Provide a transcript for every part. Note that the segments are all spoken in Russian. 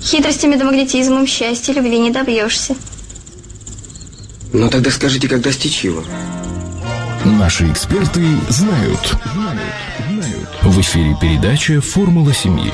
Хитростями да магнетизмом счастья любви не добьешься. Ну тогда скажите, как достичь его? Наши эксперты знают. В эфире передача «Формула семьи».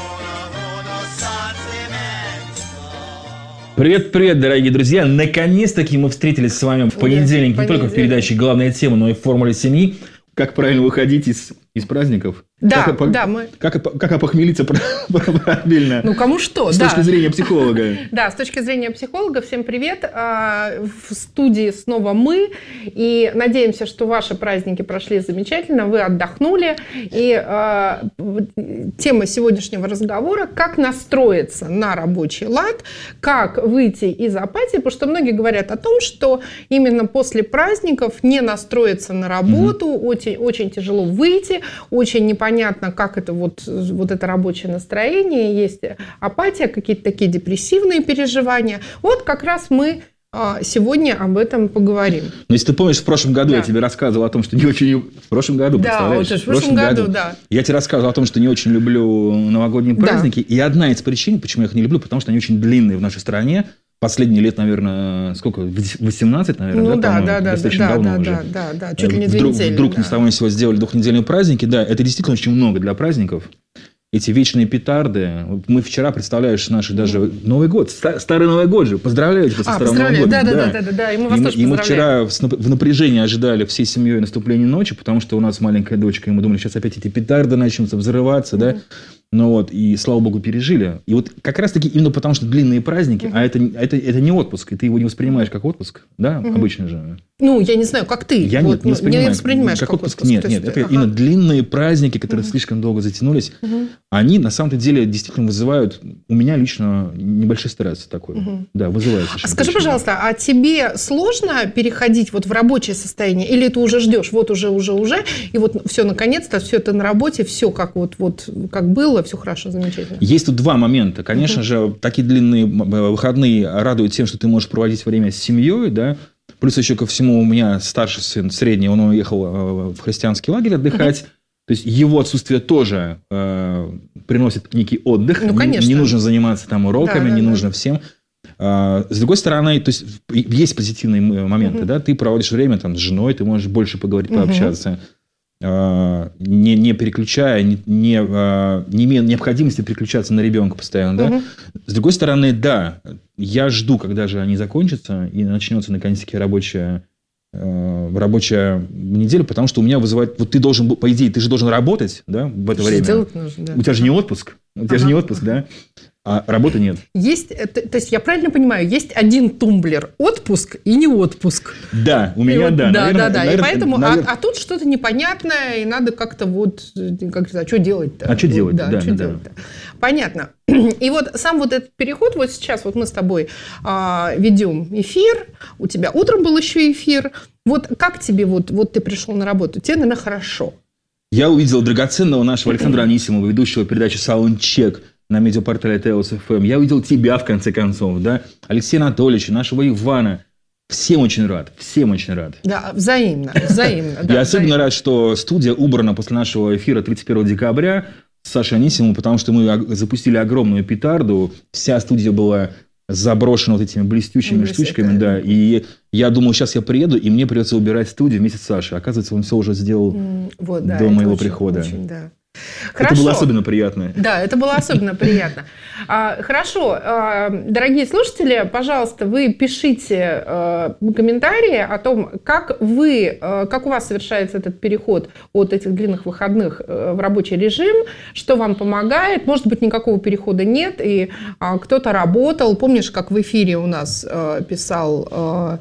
Привет, дорогие друзья! Наконец-таки мы встретились с вами в понедельник, не только в передаче «Главная тема», но и в «Формуле семьи». Как правильно выходить из праздников? Да, Как опохмелиться правильно? Ну, кому что, С точки зрения психолога. Да, с точки зрения психолога. Всем привет. В студии снова мы. И надеемся, что ваши праздники прошли замечательно, вы отдохнули. И тема сегодняшнего разговора – как настроиться на рабочий лад, как выйти из апатии. Потому что многие говорят о том, что именно после праздников не настроиться на работу, очень тяжело выйти, очень непонятно, как это вот это рабочее настроение, есть апатия, какие-то такие депрессивные переживания. Вот как раз мы сегодня об этом поговорим. Но если ты помнишь, в прошлом году я тебе рассказывал о том, что не очень... В прошлом году, представляешь? Да, в прошлом году, да. Я тебе рассказывал о том, что не очень люблю новогодние праздники. И одна из причин, почему я их не люблю, потому что они очень длинные в нашей стране. Последние лет, наверное, сколько? 18, наверное, ну, да? Достаточно давно уже. Да, чуть ли не 2 недели. Вдруг ни с того ни с сего сделали двухнедельные праздники. Да, это действительно очень много для праздников. Эти вечные петарды. Мы вчера, представляешь, наши даже Новый год, Старый Новый год же. Поздравляю тебя со Старым Новым годом. Да. И мы вас тоже поздравляем. Мы вчера в напряжении ожидали всей семьей наступления ночи, потому что у нас маленькая дочка, и мы думали, сейчас опять эти петарды начнутся взрываться, да? Ну вот, и слава богу, пережили. И вот как раз-таки именно потому, что длинные праздники, а это не отпуск, и ты его не воспринимаешь как отпуск, да, обычно же. Ну, я не знаю, как ты. Я вот, не воспринимаю как отпуск. Нет, это именно длинные праздники, которые слишком долго затянулись, они на самом-то деле действительно вызывают у меня лично небольшой стресс такой. Да, вызывает. Скажи, пожалуйста, а тебе сложно переходить вот в рабочее состояние, или ты уже ждешь, вот уже, и вот все, наконец-то, все это на работе, все как как было, все хорошо, замечательно. Есть тут два момента. Конечно же, такие длинные выходные радуют тем, что ты можешь проводить время с семьей, да. Плюс еще ко всему у меня старший сын, средний, он уехал в христианский лагерь отдыхать. То есть его отсутствие тоже приносит некий отдых. Ну, конечно. Не нужно заниматься там уроками, не нужно всем. С другой стороны, то есть позитивные моменты, да, ты проводишь время там с женой, ты можешь больше поговорить, пообщаться. Не переключая, не имея необходимости переключаться на ребенка постоянно. Да? С другой стороны, да, я жду, когда же они закончатся и начнется наконец-таки рабочая неделя, потому что у меня вызывает... Вот ты должен, по идее, ты же должен работать, да, в это время. Сделать нужно, да. У тебя же не отпуск. Да? А работы нет. Есть, то есть я правильно понимаю, есть один тумблер – отпуск и не отпуск. Да, у меня да. Наверное, и поэтому, а тут что-то непонятное, и надо как-то что делать-то? А что делать? Да. Понятно. И вот сам вот этот переход, вот сейчас вот мы с тобой ведем эфир, у тебя утром был еще эфир. Вот как тебе, вот ты пришел на работу? Тебе, наверное, хорошо. Я увидел драгоценного нашего Александра Анисимова, ведущего передачи «Саундчек» на медиапортале ТЛС-ФМ. Я увидел тебя, в конце концов, да, Алексея Анатольевича, нашего Ивана. Всем очень рад. Да, взаимно. Я особенно рад, что студия убрана после нашего эфира 31 декабря с Сашей Анисимовым, потому что мы запустили огромную петарду. Вся студия была заброшена вот этими блестящими штучками. Да. И я думал, сейчас я приеду, и мне придется убирать студию вместе с Сашей. Оказывается, он все уже сделал до моего прихода. Хорошо. Это было особенно приятно. Да, это было особенно приятно. Хорошо. Дорогие слушатели, пожалуйста, вы пишите комментарии о том, как у вас совершается этот переход от этих длинных выходных в рабочий режим, что вам помогает. Может быть, никакого перехода нет, и кто-то работал. Помнишь, как в эфире у нас писал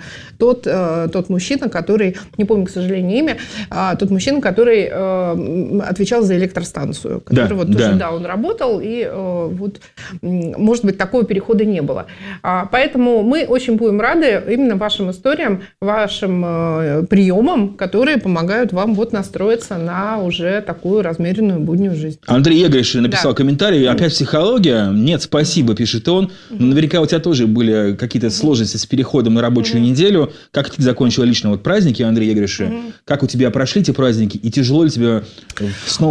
тот мужчина, который, не помню, к сожалению, имя, тот мужчина, который отвечал за электростанцию, который он работал, и может быть, такого перехода не было. Поэтому мы очень будем рады именно вашим историям, вашим приемам, которые помогают вам настроиться на уже такую размеренную буднюю жизнь. Андрей Егориш написал комментарий. Опять психология? Нет, спасибо, пишет он. Наверняка у тебя тоже были какие-то сложности с переходом на рабочую неделю. Как ты закончила лично праздники, Андрей Егориш? Как у тебя прошли эти праздники? И тяжело ли тебе снова вставать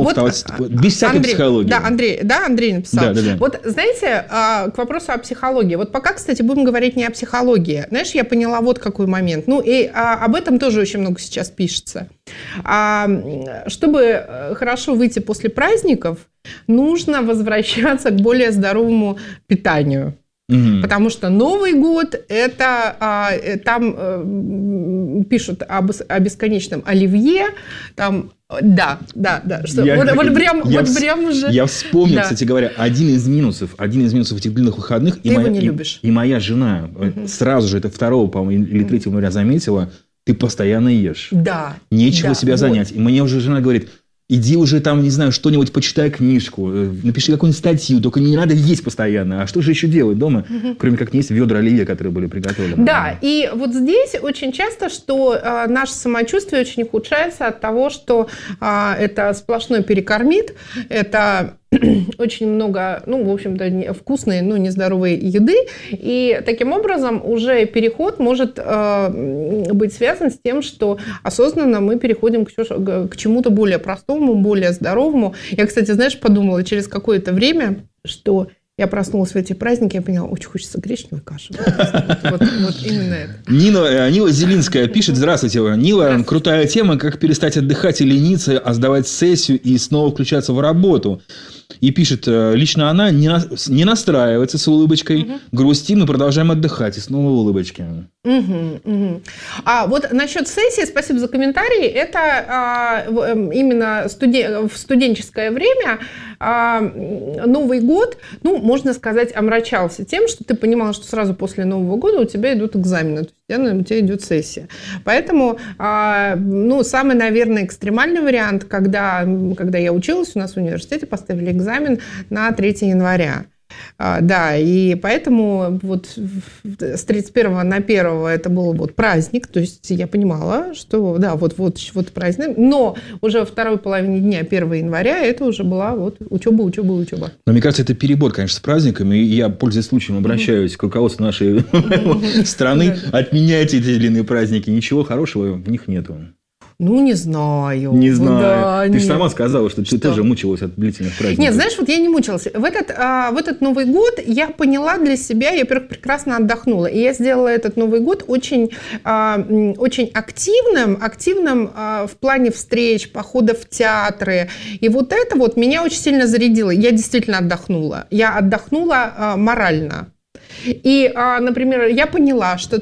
без всякой психологии. Да, Андрей написал. Да. Вот, знаете, к вопросу о психологии. Вот пока, кстати, будем говорить не о психологии. Знаешь, я поняла вот какой момент. Ну, и об этом тоже очень много сейчас пишется. Чтобы хорошо выйти после праздников, нужно возвращаться к более здоровому питанию. Потому что Новый год – это там пишут о бесконечном оливье, там да. Что, прям уже. Я вспомнил, кстати говоря, один из минусов этих длинных выходных. Ты его не любишь. И моя жена сразу же, это 2, по-моему, или 3 января заметила, ты постоянно ешь. Да. Нечего себя занять. И мне уже жена говорит: иди уже там, не знаю, что-нибудь почитай книжку, напиши какую-нибудь статью, только не надо есть постоянно. А что же еще делать дома, кроме как не есть ведра оливье, которые были приготовлены? Да, и вот здесь очень часто, что наше самочувствие очень ухудшается от того, что это сплошной перекормит, это очень много, в общем-то, вкусной, но нездоровой еды. И таким образом уже переход может быть связан с тем, что осознанно мы переходим к чему-то более простому, более здоровому. Я, кстати, знаешь, подумала через какое-то время, что я проснулась в эти праздники, я поняла, очень хочется гречневой каши. Вот именно это. Нила Зелинская пишет: здравствуйте, Нила, крутая тема, как перестать отдыхать и лениться, а сдавать сессию и снова включаться в работу. И пишет: лично она не настраивается с улыбочкой, грустим и продолжаем отдыхать. И снова улыбочки. А вот насчет сессии, спасибо за комментарий. Это именно в студенческое время Новый год, можно сказать, омрачался тем, что ты понимала, что сразу после Нового года у тебя идут экзамены, то есть у тебя идет сессия. Поэтому, самый, наверное, экстремальный вариант, когда я училась, у нас в университете поставили экзамен на 3 января. Да, и поэтому вот с 31 на 1 это был вот праздник, то есть я понимала, что да, вот праздник, но уже во второй половине дня 1 января это уже была вот учеба. Но мне кажется, это перебор, конечно, с праздниками, и я, пользуясь случаем, обращаюсь к руководству нашей страны: отменяйте эти длинные праздники, ничего хорошего в них нету. Не знаю. Не знаю. Да, ты же сама сказала, что ты тоже мучилась от длительных праздников. Нет, знаешь, вот я не мучилась. В этот Новый год я поняла для себя, я, во-первых, прекрасно отдохнула. И я сделала этот Новый год очень активным в плане встреч, походов в театры. И вот это вот меня очень сильно зарядило. Я действительно отдохнула. Я отдохнула морально. И, например, я поняла, что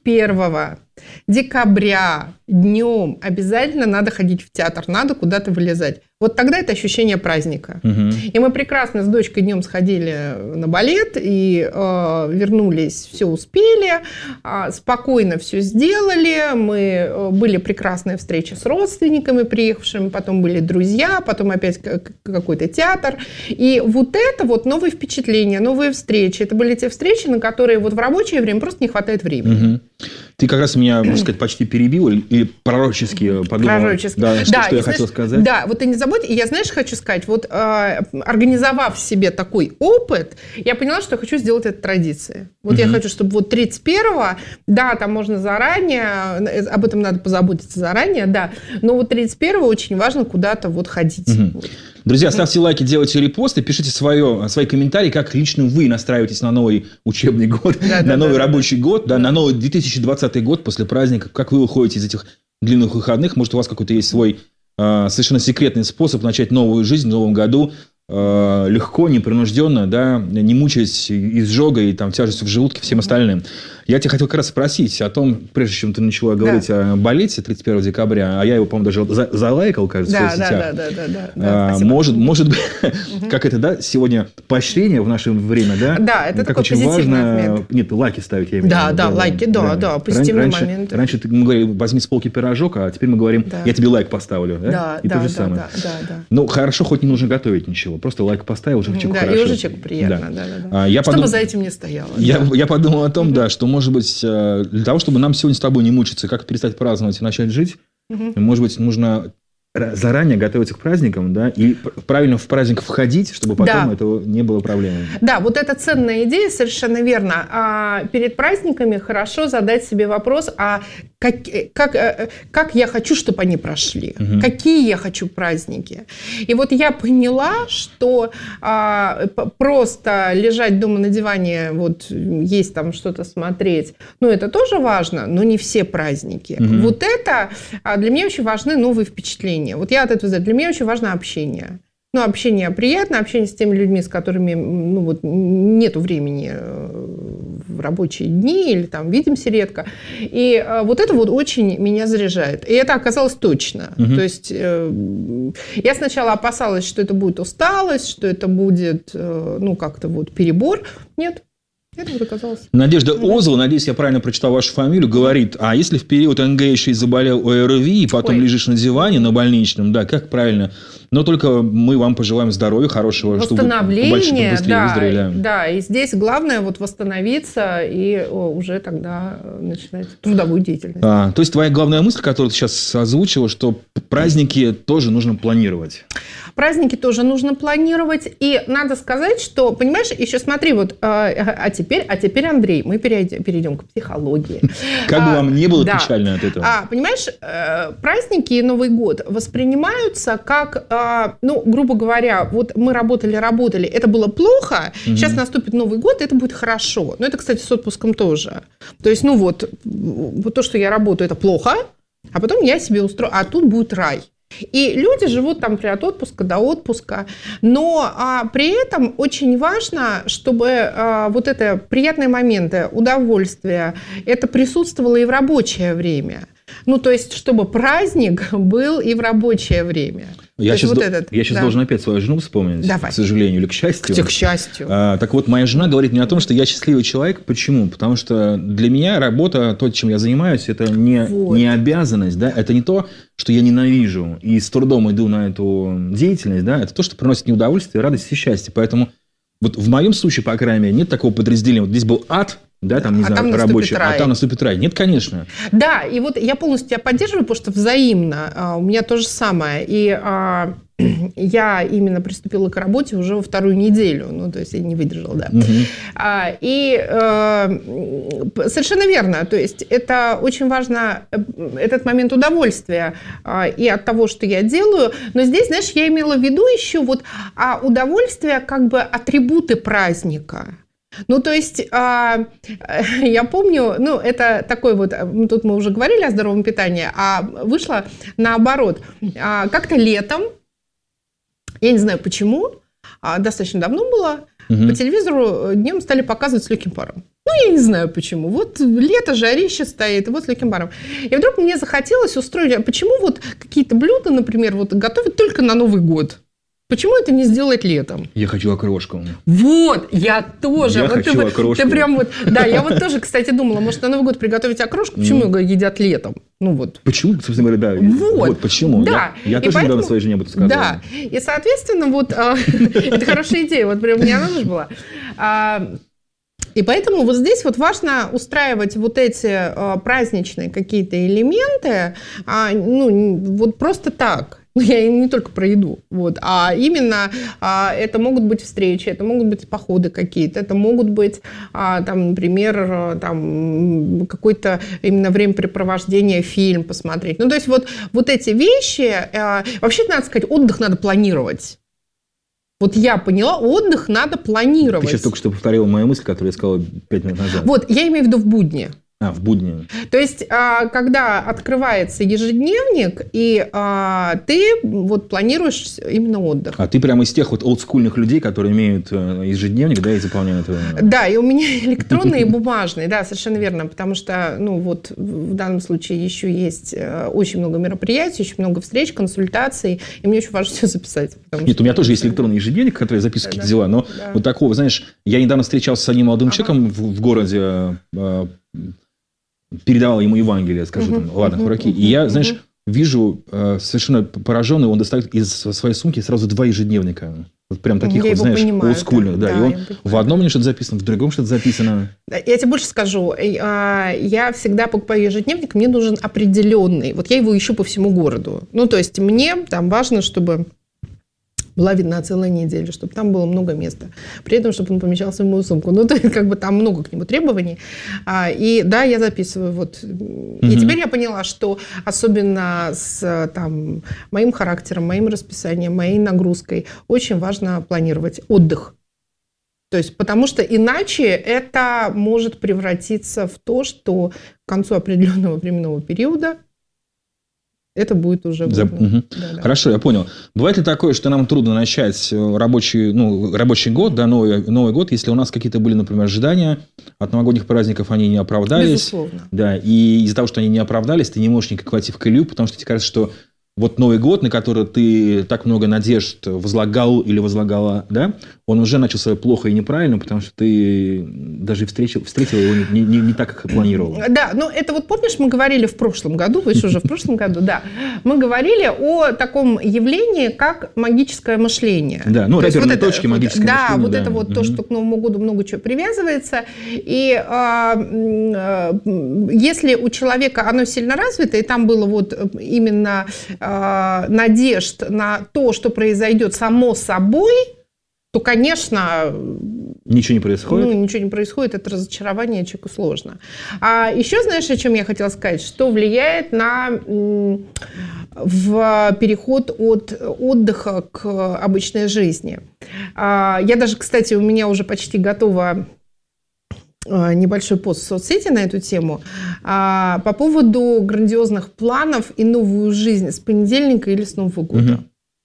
31 декабря днем обязательно надо ходить в театр, надо куда-то вылезать. Вот тогда это ощущение праздника. И мы прекрасно с дочкой днем сходили на балет и вернулись, все успели, спокойно все сделали. Мы были прекрасные встречи с родственниками приехавшими, потом были друзья, потом опять какой-то театр. И вот это вот новые впечатления, новые встречи. Это были те встречи, на которые вот в рабочее время просто не хватает времени. Ты как раз меня, можно сказать, почти перебила и пророчески подумала, что я хотел сказать. Да, вот ты не забудь. И я, знаешь, хочу сказать, вот организовав себе такой опыт, я поняла, что я хочу сделать это традицией. Вот я хочу, чтобы вот 31-го, да, там можно заранее, об этом надо позаботиться заранее, да, но вот 31-го очень важно куда-то вот ходить. Друзья, ставьте лайки, делайте репосты, пишите свои комментарии, как лично вы настраиваетесь на новый учебный год, на новый рабочий год, на новый 2020 год после праздника, как вы уходите из этих длинных выходных. Может, у вас какой-то есть свой совершенно секретный способ начать новую жизнь в новом году легко, непринужденно, да, не мучаясь изжогой, там, тяжестью в желудке, всем остальным. Я тебя хотел как раз спросить о том, прежде чем ты начала говорить о балете 31 декабря, а я его, по-моему, даже залайкал, кажется, в соцсетях. Да, может быть, как это, да, сегодня поощрение в наше время, да? Да, это как такой очень позитивный важно, момент. Нет, лайки ставить, я имею в виду. Да, лайки, да, позитивный момент. Раньше мы говорили: возьми с полки пирожок, а теперь мы говорим: я тебе лайк поставлю. Да, и то же самое. Ну, хорошо, хоть не нужно готовить ничего, просто лайк поставил, уже человеку хорошо. Да, и уже человеку приятно, да. Чтобы за этим не стояло. Я подумал о том, да, что, может быть, для того, чтобы нам сегодня с тобой не мучиться, как перестать праздновать и начать жить, может быть, нужно заранее готовиться к праздникам, да, и правильно в праздник входить, чтобы потом этого не было проблемой. Да, вот эта ценная идея, совершенно верно. Перед праздниками хорошо задать себе вопрос, а как я хочу, чтобы они прошли, какие я хочу праздники. И вот я поняла, что просто лежать дома на диване, вот есть там что-то смотреть, ну, это тоже важно, но не все праздники. Вот это для меня очень важны новые впечатления. Вот я от этого знаю. Для меня очень важно общение. Ну, общение приятно, общение с теми людьми, с которыми, ну, вот, нету времени в рабочие дни или там видимся редко. И вот это вот очень меня заряжает. И это оказалось точно. То есть я сначала опасалась, что это будет усталость, что это будет, ну, как-то вот перебор. Нет. Это вот оказалось. Надежда Озова, надеюсь, я правильно прочитал вашу фамилию, говорит, а если в период НГ еще и заболел ОРВИ, и потом лежишь на диване, на больничном, да, как правильно? Но только мы вам пожелаем здоровья, хорошего, чтобы побыстрее выздоровели. Да, и здесь главное вот восстановиться и уже тогда начинать трудовую деятельность. То есть твоя главная мысль, которую ты сейчас озвучила, что праздники тоже нужно планировать. Праздники тоже нужно планировать. И надо сказать, что, понимаешь, еще смотри, вот, а теперь, Андрей, мы перейдем к психологии. Как бы вам не было печально от этого. Понимаешь, праздники и Новый год воспринимаются как, ну, грубо говоря, вот мы работали, это было плохо, сейчас наступит Новый год, это будет хорошо. Но это, кстати, с отпуском тоже. То есть, ну вот то, что я работаю, это плохо, а потом я себе устрою, а тут будет рай. И люди живут там от отпуска до отпуска, но при этом очень важно, чтобы вот это приятные моменты, удовольствие, это присутствовало и в рабочее время. Ну, то есть, чтобы праздник был и в рабочее время. Я сейчас должен опять свою жену вспомнить, Давай. К сожалению или к счастью. К счастью. Так вот, моя жена говорит мне о том, что я счастливый человек. Почему? Потому что для меня работа, то, чем я занимаюсь, это не обязанность, да? Это не то, что я ненавижу и с трудом иду на эту деятельность, да? Это то, что приносит мне удовольствие, радость и счастье. Поэтому вот в моем случае, по крайней мере, нет такого подразделения. Вот здесь был ад, да, там, не знаю, рабочий, а там наступит рай. Нет, конечно. Да, и вот я полностью тебя поддерживаю, потому что взаимно. У меня то же самое. И я именно приступила к работе уже во вторую неделю. Ну, то есть я не выдержала, да. И совершенно верно. То есть это очень важно, этот момент удовольствия и от того, что я делаю. Но здесь, знаешь, я имела в виду еще вот удовольствие как бы атрибуты праздника. Ну, то есть, я помню, ну, это такой вот, тут мы уже говорили о здоровом питании, а вышло наоборот. Как-то летом, я не знаю почему, достаточно давно было, по телевизору днем стали показывать с легким паром. Ну, я не знаю почему. Вот лето, жарище стоит, и вот с легким паром. И вдруг мне захотелось устроить, а почему вот какие-то блюда, например, вот готовят только на Новый год? Почему это не сделать летом? Я хочу окрошку. Вот, я тоже. Я хочу окрошку. Ты прям вот, да, я вот тоже, кстати, думала, может, на Новый год приготовить окрошку, почему ее едят летом? Ну вот. Почему, собственно говоря, да. Вот почему. Да. Я тоже недавно своей жене об этом сказал. Да, и, соответственно, вот, это хорошая идея, вот прям мне она тоже была. И поэтому вот здесь вот важно устраивать вот эти праздничные какие-то элементы, ну, вот просто так. Я не только про еду, вот, а именно это могут быть встречи, это могут быть походы какие-то, это могут быть, там, например, там, какое-то именно времяпрепровождение, фильм посмотреть. Ну, то есть вот эти вещи, вообще, надо сказать, отдых надо планировать. Вот я поняла, отдых надо планировать. Ты сейчас только что повторила мою мысль, которую я сказала 5 минут назад. Вот, я имею в виду в будни. В будни. То есть, когда открывается ежедневник, и ты вот планируешь именно отдых. А ты прямо из тех вот олдскульных людей, которые имеют ежедневник, да, и заполняют его? Да, и у меня электронный и бумажный, да, совершенно верно, потому что, ну, вот в данном случае еще есть очень много мероприятий, очень много встреч, консультаций, и мне очень важно все записать. Нет, у меня тоже есть электронный ежедневник, который я записываю какие-то дела, но вот такого, знаешь, я недавно встречался с одним молодым человеком в городе, передавал ему Евангелие, скажу там, ладно, хураки. И я, знаешь, вижу совершенно пораженный, он достает из своей сумки сразу 2 ежедневника. Вот прям таких вот, знаешь, олдскульных. Да, и он в одном мне что-то записано, в другом что-то записано. Я тебе больше скажу. Я всегда покупаю ежедневник, мне нужен определенный. Вот я его ищу по всему городу. Ну, то есть мне там важно, чтобы была видна целая неделя, чтобы там было много места. При этом, чтобы он помещался в мою сумку. Ну, то есть, как бы там много к нему требований. И да, я записываю. Вот. И теперь я поняла, что особенно с там, моим характером, моим расписанием, моей нагрузкой очень важно планировать отдых. То есть, потому что иначе это может превратиться в то, что к концу определенного временного периода это будет уже... Да. Хорошо, я понял. Бывает ли такое, что нам трудно начать рабочий год, да, Новый год, если у нас какие-то были, например, ожидания от новогодних праздников, они не оправдались? Безусловно. Да, и из-за того, что они не оправдались, ты не можешь никак войти в колею, потому что тебе кажется, что вот Новый год, на который ты так много надежд возлагал или возлагала, да, он уже начался плохо и неправильно, потому что ты даже встретил его не так, как планировал. Да, но это вот помнишь, мы говорили в прошлом году, вы еще уже в прошлом году, да, мы говорили о таком явлении, как магическое мышление. Да, ну, реперные точки, магическое мышление. Да, вот это вот то, что к Новому году много чего привязывается. И если у человека оно сильно развито, и там было вот именно надежд на то, что произойдет само собой, то, конечно... Ничего не происходит? Ну, ничего не происходит, это разочарование человеку сложно. А еще знаешь, о чем я хотела сказать? Что влияет в переход от отдыха к обычной жизни. Я даже, кстати, у меня уже почти готова небольшой пост в соцсети на эту тему по поводу грандиозных планов и новую жизнь с понедельника или с Нового года.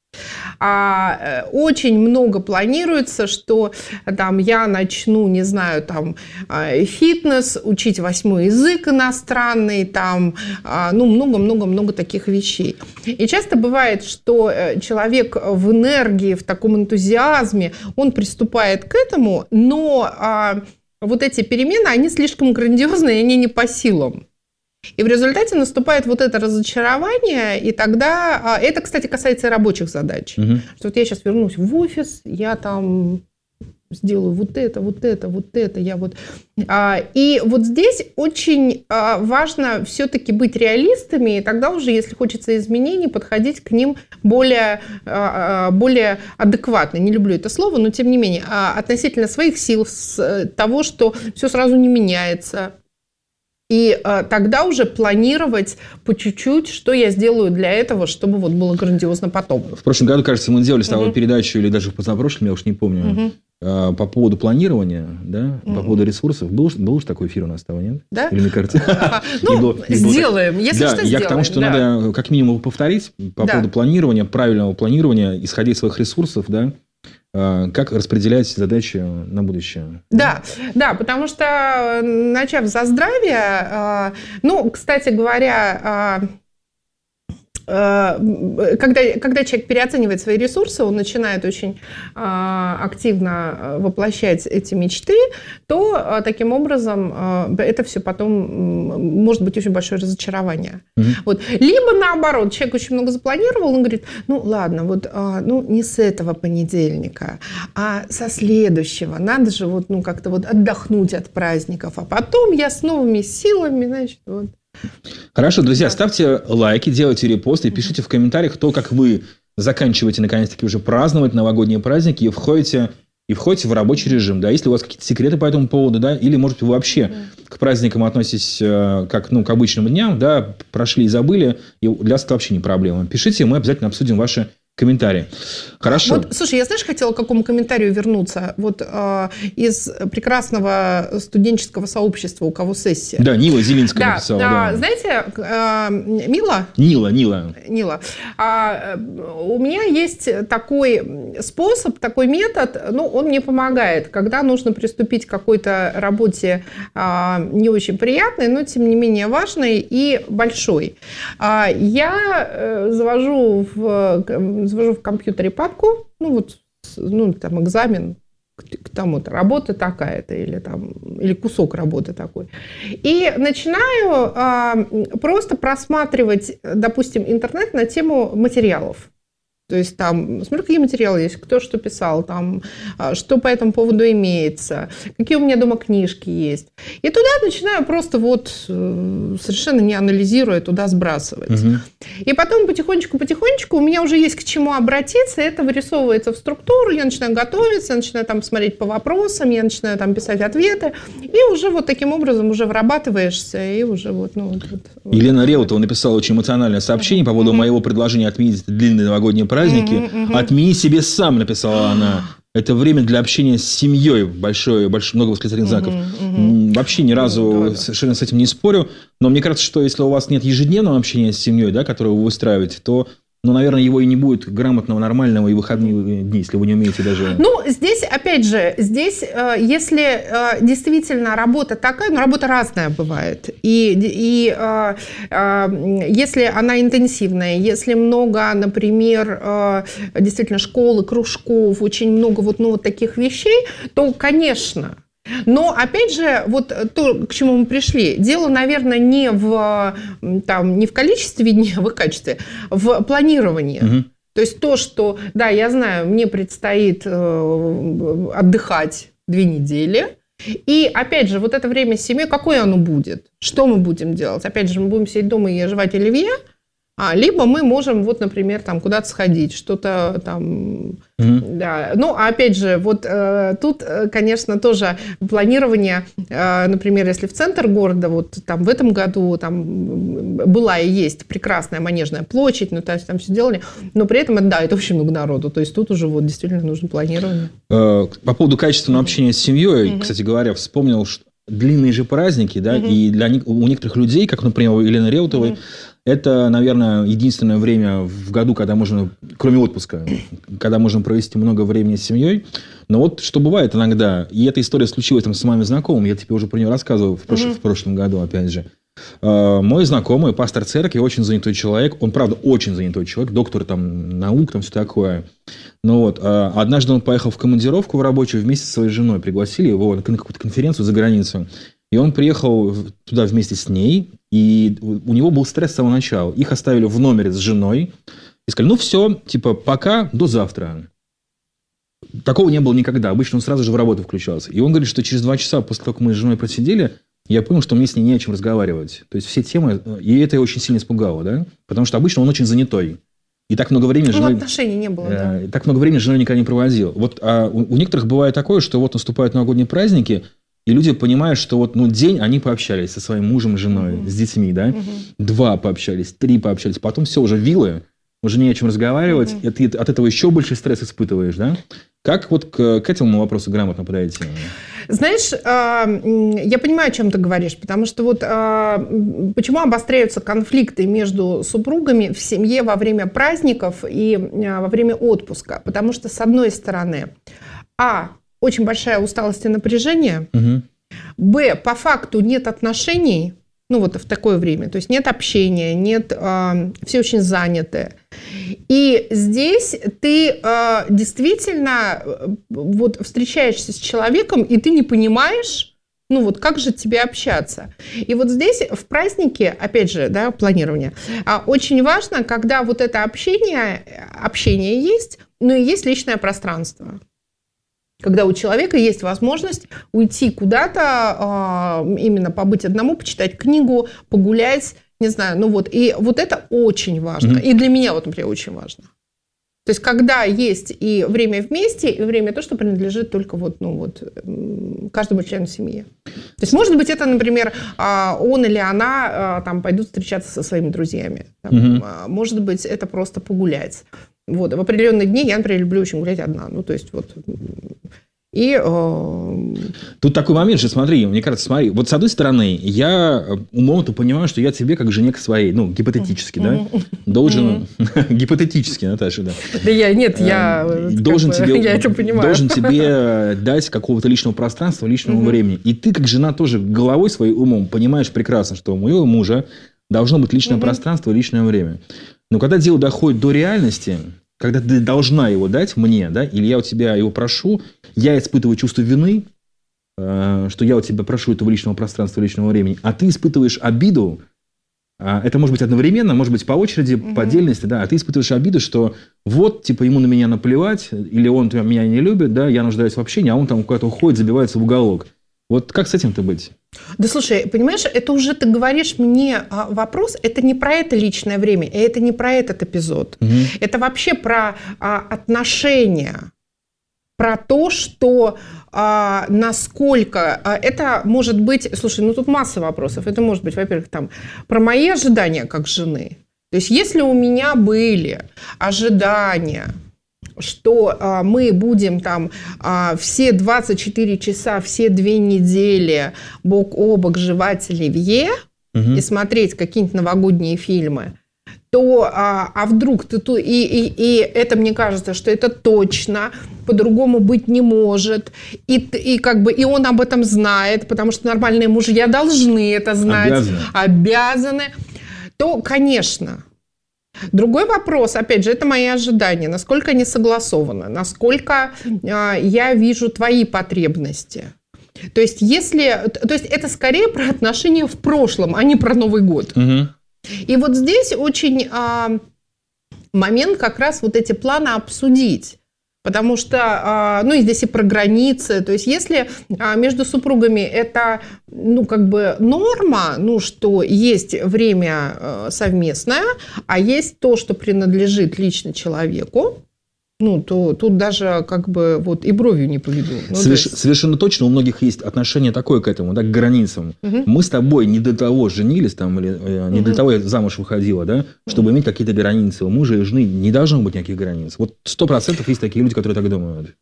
Очень много планируется, что там я начну, не знаю, там фитнес, учить 8-й язык иностранный, там, ну, много-много-много таких вещей. И часто бывает, что человек в энергии, в таком энтузиазме, он приступает к этому, но вот эти перемены, они слишком грандиозные, они не по силам. И в результате наступает вот это разочарование, и тогда... Это, кстати, касается и рабочих задач. Что вот я сейчас вернусь в офис, я там сделаю вот это, я вот... И вот здесь очень важно все-таки быть реалистами, и тогда уже, если хочется изменений, подходить к ним более адекватно. Не люблю это слово, но тем не менее, относительно своих сил, того, что все сразу не меняется. И тогда уже планировать по чуть-чуть, что я сделаю для этого, чтобы вот было грандиозно потом. В прошлом году, кажется, мы делали с тобой передачу, или даже в позапрошлом, я уж не помню, по поводу планирования, да, по поводу ресурсов. Был же такой эфир у нас с тобой, нет? Да? Или мне кажется? Ну, сделаем, если что, сделаем. Я к тому, что надо как минимум повторить по поводу планирования, правильного планирования, исходя из своих ресурсов, да, как распределять задачи на будущее? Да, потому что, начав за здравие, ну, кстати говоря, когда человек переоценивает свои ресурсы, он начинает очень активно воплощать эти мечты, то таким образом это все потом может быть очень большое разочарование. Вот. Либо наоборот, человек очень много запланировал, он говорит, ну ладно, вот не с этого понедельника, а со следующего. Надо же вот, как-то вот отдохнуть от праздников, а потом я с новыми силами, значит, вот. Хорошо, друзья, ставьте лайки, делайте репосты, пишите в комментариях то, как вы заканчиваете наконец-таки уже праздновать новогодние праздники и входите в рабочий режим, да, если у вас какие-то секреты по этому поводу, да, или, может быть, вы вообще к праздникам относитесь как, к обычным дням, да, прошли и забыли, и для вас это вообще не проблема. Пишите, мы обязательно обсудим ваши комментарии. Хорошо. Вот, слушай, я, знаешь, хотела к какому комментарию вернуться. Вот из прекрасного студенческого сообщества, у кого сессия. Да, Нила Зелинская написала. Да. Знаете, Мила? Нила. У меня есть такой способ, такой метод, он мне помогает, когда нужно приступить к какой-то работе не очень приятной, но тем не менее важной и большой. Я завожу в компьютере папку, там экзамен, там вот работа такая-то или кусок работы такой. И начинаю просто просматривать, допустим, интернет на тему материалов. То есть там, смотрю, какие материалы есть, кто что писал, там, что по этому поводу имеется, какие у меня дома книжки есть. И туда начинаю просто вот совершенно не анализируя, туда сбрасывать. И потом потихонечку у меня уже есть к чему обратиться, это вырисовывается в структуру, я начинаю готовиться, я начинаю там смотреть по вопросам, я начинаю там писать ответы, и уже вот таким образом уже врабатываешься, и уже вот... Елена Реутова написала очень эмоциональное сообщение по поводу моего предложения отметить длинные новогодние праздники. Отмени себе сам, написала она. Это время для общения с семьей. Большое, много восклицательных знаков. Вообще ни разу совершенно с этим не спорю. Но мне кажется, что если у вас нет ежедневного общения с семьей, да, которое вы выстраиваете, то, наверное, его и не будет грамотного, нормального и выходные дни, если вы не умеете даже... Здесь, опять же, если действительно работа такая, работа разная бывает. И если она интенсивная, если много, например, действительно школы, кружков, очень много вот таких вещей, то, конечно... Но, опять же, вот то, к чему мы пришли, дело, наверное, не в количестве дней, а в их качестве, в планировании. То есть то, что, да, я знаю, мне предстоит отдыхать 2 недели, и, опять же, вот это время с семьей, какое оно будет? Что мы будем делать? Опять же, мы будем сидеть дома и жевать оливье, либо мы можем, вот, например, там куда-то сходить, что-то там... Да. Опять же, вот тут, конечно, тоже планирование, например, если в центр города, вот там в этом году там была и есть прекрасная Манежная площадь, то есть там все делали, но при этом, да, это очень много народу, то есть тут уже вот действительно нужно планирование. По поводу качественного общения с семьей, кстати говоря, вспомнил, что длинные же праздники, да, и у некоторых людей, как, например, у Елены Реутовой, это, наверное, единственное время в году, когда можно, кроме отпуска, когда можно провести много времени с семьей. Но вот что бывает иногда, и эта история случилась там с моим знакомым, я тебе уже про нее рассказывал в прошлом году, опять же. Мой знакомый, пастор церкви, очень занятой человек, он, правда, очень занятой человек, доктор там наук, там все такое. Однажды он поехал в командировку в рабочую вместе со своей женой, пригласили его на какую-то конференцию за границу. И он приехал туда вместе с ней, и у него был стресс с самого начала. Их оставили в номере с женой и сказали, все, пока, до завтра. Такого не было никогда. Обычно он сразу же в работу включался. И он говорит, что через 2 часа после того, как мы с женой просидели, я понял, что мне с ней не о чем разговаривать. То есть все темы, и это очень сильно испугало, да? Потому что обычно он очень занятой. И так много времени отношений не было, да. И так много времени с женой никогда не проводил. У некоторых бывает такое, что наступают новогодние праздники, и люди понимают, что день они пообщались со своим мужем, женой, с детьми, да? 2 пообщались, 3 пообщались, потом все, уже вилы, уже не о чем разговаривать, и ты от этого еще больше стресс испытываешь, да? Как к этому вопросу грамотно подойти? Знаешь, я понимаю, о чем ты говоришь, потому что почему обостряются конфликты между супругами в семье во время праздников и во время отпуска? Потому что, с одной стороны, очень большая усталость и напряжение, б, по факту нет отношений, в такое время, то есть нет общения, все очень заняты. И здесь ты действительно встречаешься с человеком, и ты не понимаешь, как же тебе общаться. И здесь в празднике, опять же, да, планирование, очень важно, когда это общение есть, но и есть личное пространство. Когда у человека есть возможность уйти куда-то, именно побыть одному, почитать книгу, погулять, не знаю, и это очень важно. И для меня, например, очень важно. То есть, когда есть и время вместе, и время то, что принадлежит только каждому члену семьи. То есть, может быть, это, например, он или она пойдут встречаться со своими друзьями. Может быть, это просто погулять. В определенные дни я, например, люблю очень гулять одна. Тут такой момент же, смотри, мне кажется, с одной стороны, я умом-то понимаю, что я тебе, как жене к своей, гипотетически, да, должен... Гипотетически, Наташа, да. Да я должен это понимаю. Должен тебе дать какого-то личного пространства, личного времени. И ты, как жена, тоже головой своей, умом понимаешь прекрасно, что у моего мужа должно быть личное пространство и личное время. Но когда дело доходит до реальности, когда ты должна его дать мне, да, или я у тебя его прошу, я испытываю чувство вины, что я у тебя прошу этого личного пространства, личного времени, а ты испытываешь обиду, это может быть одновременно, может быть по очереди, по отдельности, да, а ты испытываешь обиду, что вот, типа, ему на меня наплевать, или он меня не любит, да, я нуждаюсь в общении, а он там куда-то уходит, забивается в уголок. Вот как с этим-то быть? Да слушай, понимаешь, это уже ты говоришь мне вопрос, это не про это личное время, и это не про этот эпизод. Это вообще про отношения, про то, что насколько это может быть... Слушай, ну тут масса вопросов. Это может быть, во-первых, там про мои ожидания как жены. То есть если у меня были ожидания, что мы будем там все 24 часа, все 2 недели бок о бок жевать оливье и смотреть какие-нибудь новогодние фильмы, то вдруг и это, мне кажется, что это точно по-другому быть не может, и как бы и он об этом знает, потому что нормальные мужья должны это знать, обязаны, то, конечно. Другой вопрос, опять же, это мои ожидания, насколько они согласованы, насколько я вижу твои потребности. То есть это скорее про отношения в прошлом, а не про Новый год. И вот здесь очень момент как раз вот эти планы обсудить. Потому что, и здесь и про границы. То есть если между супругами это, как бы норма, что есть время совместное, а есть то, что принадлежит лично человеку, то тут даже как бы вот и бровью не поведу. Совершенно точно у многих есть отношение такое к этому, да, к границам. Мы с тобой не для того женились там, или не для того я замуж выходила, да, чтобы иметь какие-то границы. У мужа и жены не должно быть никаких границ. Вот 100% есть такие люди, которые так думают.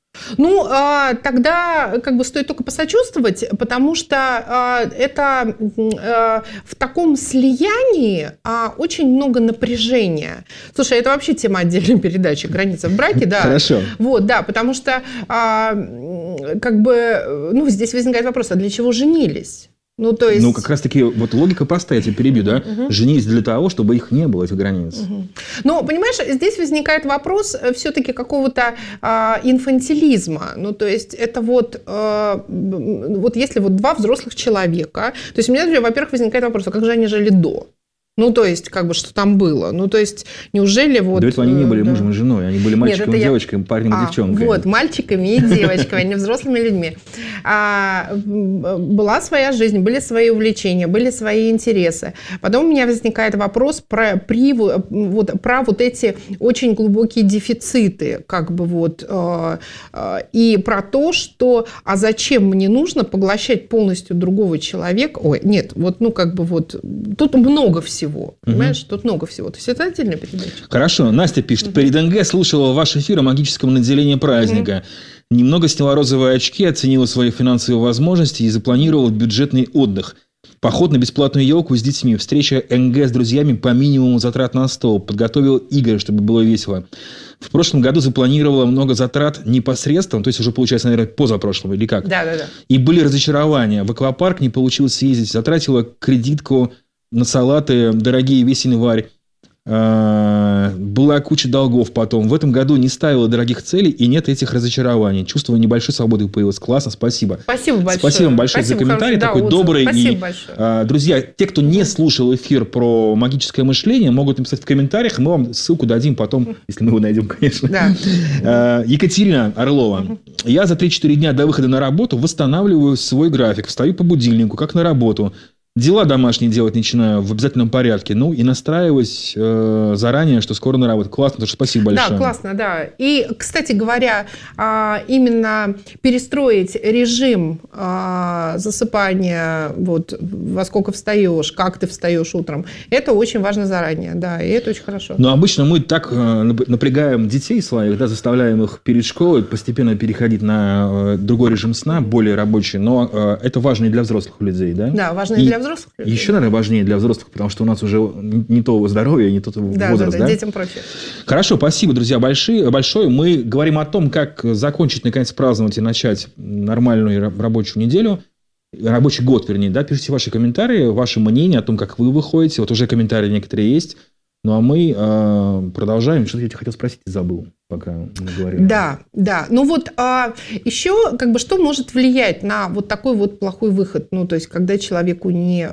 Тогда как бы стоит только посочувствовать, потому что это в таком слиянии очень много напряжения. Слушай, это вообще тема отдельной передачи «Граница в браке», да. Хорошо. Вот, да, потому что как бы, здесь возникает вопрос, а для чего женились? Как раз-таки, вот логика простая, я тебя перебью, да? Женились для того, чтобы их не было, этих границ. Но, понимаешь, здесь возникает вопрос все-таки какого-то инфантилизма. То есть, это вот если вот 2 взрослых человека, то есть, у меня, во-первых, возникает вопрос, а как же они жили до? То есть, как бы, что там было? То есть, неужели вот... До этого они не были мужем и женой, они были мальчиком и девочкой, парнем и девчонкой. Вот, мальчиками и девочками, а не взрослыми людьми. Была своя жизнь, были свои увлечения, были свои интересы. Потом у меня возникает вопрос про вот эти очень глубокие дефициты, как бы вот, и про то, что, а зачем мне нужно поглощать полностью другого человека? Ой, нет, вот, как бы вот, тут много всего. Понимаешь, тут много всего. То есть это отдельная передача. Хорошо. Настя пишет. Перед НГ слушала ваш эфир о магическом наделении праздника. Немного сняла розовые очки, оценила свои финансовые возможности и запланировала бюджетный отдых. Поход на бесплатную елку с детьми, встреча НГ с друзьями по минимуму затрат на стол. Подготовил игры, чтобы было весело. В прошлом году запланировала много затрат непосредственно, то есть уже, получается, наверное, позапрошлым или как? Да. И были разочарования. В аквапарк не получилось съездить. Затратила кредитку на салаты, дорогие весь январь. Была куча долгов потом. В этом году не ставила дорогих целей, и нет этих разочарований. Чувство небольшой свободы появилось. Классно, спасибо. Спасибо большое. Спасибо вам большое за комментарий. Такой добрый. Спасибо большое. Друзья, те, кто не слушал эфир про магическое мышление, могут написать в комментариях, мы вам ссылку дадим потом, если мы его найдем, конечно. Да. Екатерина Орлова. Я за 3-4 дня до выхода на работу восстанавливаю свой график. Встаю по будильнику, как на работу. Дела домашние делать начинаю в обязательном порядке. И настраиваюсь заранее, что скоро на работу. Классно, потому что спасибо большое. Да, классно, да. И, кстати говоря, именно перестроить режим засыпания, вот, во сколько встаешь, как ты встаешь утром, это очень важно заранее, да, и это очень хорошо. Но обычно мы так напрягаем детей своих, да, заставляем их перед школой постепенно переходить на другой режим сна, более рабочий, но это важно и для взрослых людей, да? Да, важно и для взрослых людей. Еще, наверное, важнее для взрослых, потому что у нас уже не то здоровье, не тот возраст. Да, детям проще. Хорошо, спасибо, друзья, большое. Мы говорим о том, как закончить, наконец, праздновать и начать нормальную рабочую неделю. Рабочий год, вернее, да. Пишите ваши комментарии, ваше мнение о том, как вы выходите. Вот уже комментарии некоторые есть. Ну, а мы продолжаем. Что-то я тебя хотел спросить и забыл. пока мы говорили. Да. Ну вот еще как бы что может влиять на вот такой вот плохой выход? Ну, то есть, когда человеку не...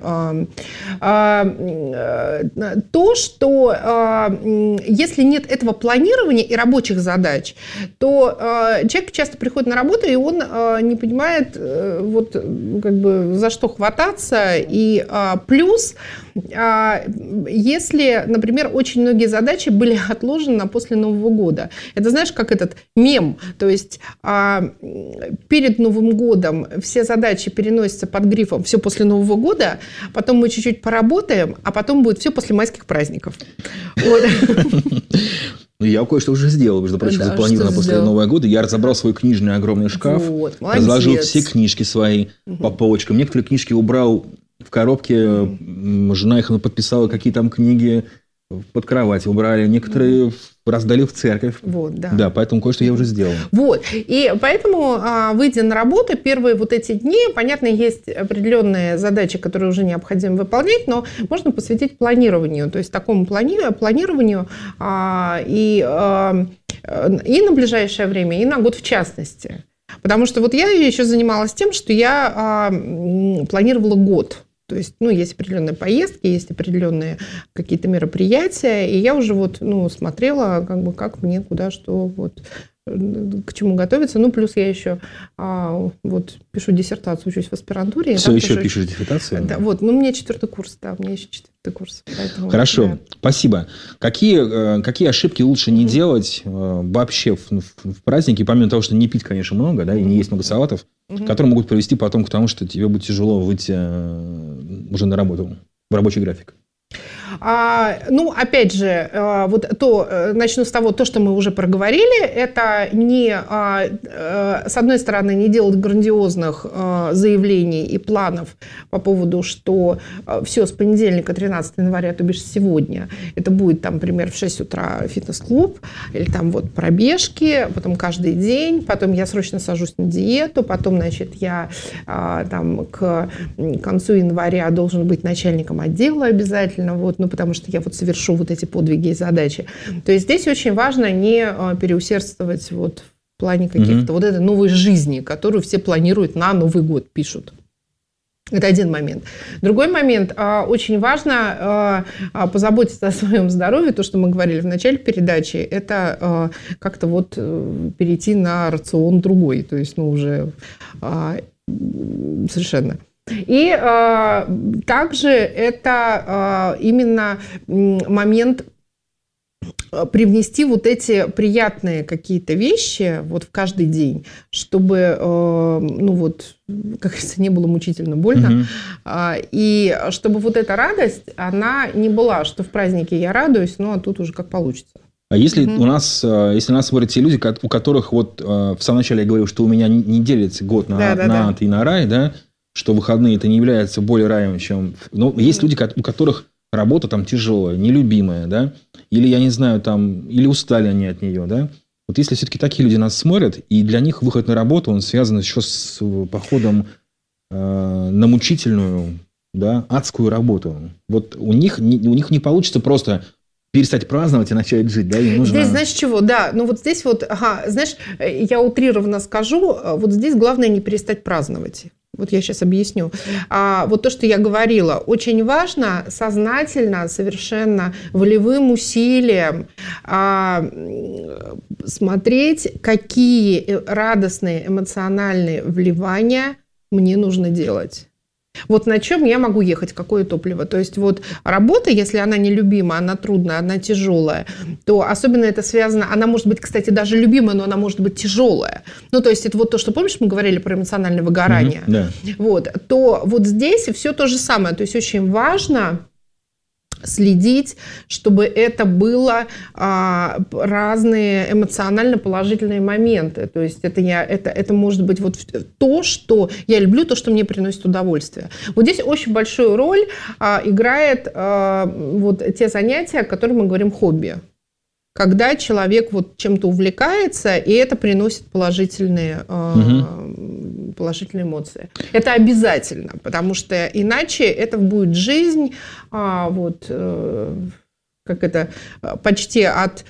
то, что если нет этого планирования и рабочих задач, то человек часто приходит на работу, и он не понимает, вот как бы за что хвататься. И плюс, если, например, очень многие задачи были отложены на после Нового года. Это знаешь, как этот мем, то есть перед Новым годом все задачи переносятся под грифом «все после Нового года», потом мы чуть-чуть поработаем, а потом будет все после майских праздников. Ну, я кое-что уже сделал, между прочим, запланировано после Нового года. Я разобрал свой книжный огромный шкаф, разложил все книжки свои по полочкам. Некоторые книжки убрал в коробке, жена их подписала, какие там книги под кровать убрали, некоторые раздали в церковь. Вот, да. Да, поэтому кое-что я уже сделал. Вот, и поэтому, выйдя на работу, первые вот эти дни, понятно, есть определенные задачи, которые уже необходимо выполнять, но можно посвятить планированию, то есть такому планированию и на ближайшее время, и на год в частности. Потому что вот я еще занималась тем, что я планировала год. То есть, ну, есть определенные поездки, есть определенные какие-то мероприятия, и я уже вот, ну, смотрела, как бы, как мне, куда, что, вот, к чему готовиться. Ну, плюс я еще вот пишу диссертацию, учусь в аспирантуре. Все еще пишешь диссертацию? Да, вот, ну, у меня 4-й курс, да, у меня еще 4-й курс. Поэтому, хорошо, да. Спасибо. Какие ошибки лучше не делать вообще в празднике, помимо того, что не пить, конечно, много, да, и не есть много салатов, которые могут привести потом к тому, что тебе будет тяжело выйти уже на работу, в рабочий график? Ну, опять же, вот начну с того, то, что мы уже проговорили, это не, с одной стороны, не делать грандиозных заявлений и планов по поводу, что все, с понедельника, 13 января, то бишь сегодня, это будет, там, например, в 6 утра фитнес-клуб, или там вот пробежки, потом каждый день, потом я срочно сажусь на диету, потом, значит, я там к концу января должен быть начальником отдела обязательно, вот, ну, потому что я вот совершу вот эти подвиги и задачи. То есть здесь очень важно не переусердствовать вот в плане каких-то вот этой новой жизни, которую все планируют на Новый год, пишут. Это один момент. Другой момент. Очень важно позаботиться о своем здоровье. То, что мы говорили в начале передачи, это как-то вот перейти на рацион другой. То есть, ну, уже совершенно. И также это именно момент привнести вот эти приятные какие-то вещи вот в каждый день, чтобы, ну вот, как говорится, не было мучительно больно, и чтобы вот эта радость, она не была, что в празднике я радуюсь, ну а тут уже как получится. А если у нас, если нас смотрят те люди, у которых вот в самом начале я говорил, что у меня не делится год на ад и на рай, да, что выходные это не является более раем, чем... Но есть люди, у которых работа там тяжелая, нелюбимая, да, или, я не знаю, там, или устали они от нее, да. Вот если все-таки такие люди нас смотрят, и для них выход на работу, он связан еще с походом на мучительную, да, адскую работу. Вот у них не получится просто перестать праздновать и начать жить, да, им нужно... Здесь, знаешь, чего? Да, ну вот здесь вот, знаешь, я утрированно скажу, вот здесь главное не перестать праздновать. Вот я сейчас объясню. Вот то, что я говорила, очень важно сознательно, совершенно волевым усилием смотреть, какие радостные эмоциональные вливания мне нужно делать. Вот на чем я могу ехать, какое топливо. То есть вот работа, если она нелюбима, она трудная, она тяжелая, то особенно это связано, она может быть, кстати, даже любимая, но она может быть тяжелая. Ну, то есть это вот то, что, помнишь, мы говорили про эмоциональное выгорание? Да. Вот, то вот здесь все то же самое. То есть очень важно следить, чтобы это было разные эмоционально положительные моменты. То есть это может быть вот то, что я люблю, то, что мне приносит удовольствие. Вот здесь очень большую роль играет вот те занятия, о которых мы говорим хобби. Когда человек вот чем-то увлекается, и это приносит положительные эмоции. Это обязательно, потому что иначе это будет жизнь, вот, как это, почти от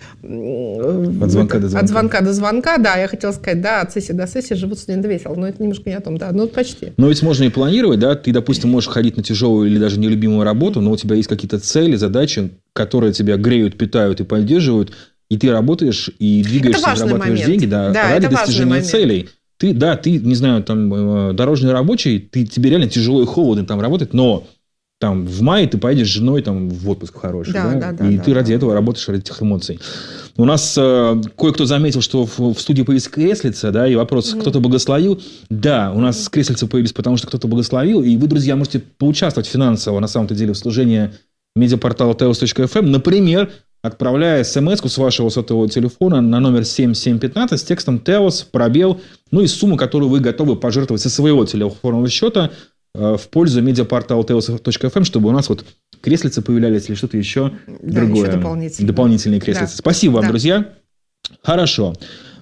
звонка до звонка. От звонка до звонка, да, я хотела сказать, да, от сессии до сессии живут студенты весело, но это немножко не о том, да, ну почти. Но ведь можно и планировать, да, ты, допустим, можешь ходить на тяжелую или даже нелюбимую работу, но у тебя есть какие-то цели, задачи, которые тебя греют, питают и поддерживают, и ты работаешь и двигаешься, зарабатываешь деньги, да, ради достижения целей. Ты, не знаю, там, дорожный рабочий, тебе реально тяжело и холодно там работать, но там в мае ты поедешь с женой там, в отпуск хороший, и ты ради этого работаешь, ради этих эмоций. У нас кое-кто заметил, что в студии появилась креслица, да, и вопрос, кто-то благословил. Да, у нас креслица появились, потому что кто-то благословил, и вы, друзья, можете поучаствовать финансово, на самом-то деле, в служении медиапортала teos.fm, например, отправляя смс-ку с вашего сотового телефона на номер 7715 с текстом «Теос», пробел, ну и сумму, которую вы готовы пожертвовать со своего телефонного счета в пользу медиапортала teos.fm, чтобы у нас вот креслицы появлялись или что-то еще другое. Еще дополнительные креслицы. Да. Спасибо вам, друзья. Хорошо.